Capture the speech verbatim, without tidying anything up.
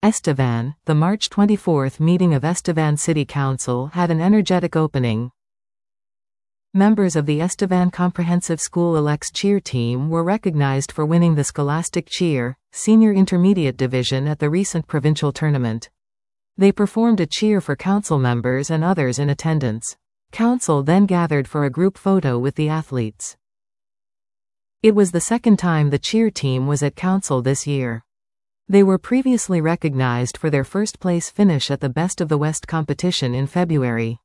Estevan. The March twenty-fourth meeting of Estevan City Council had an energetic opening. Members of the Estevan Comprehensive School Elects cheer team were recognized for winning the Scholastic Cheer, Senior Intermediate Division at the recent provincial tournament. They performed a cheer for council members and others in attendance. Council then gathered for a group photo with the athletes. It was the second time the cheer team was at council this year. They were previously recognized for their first place finish at the Best of the West competition in February.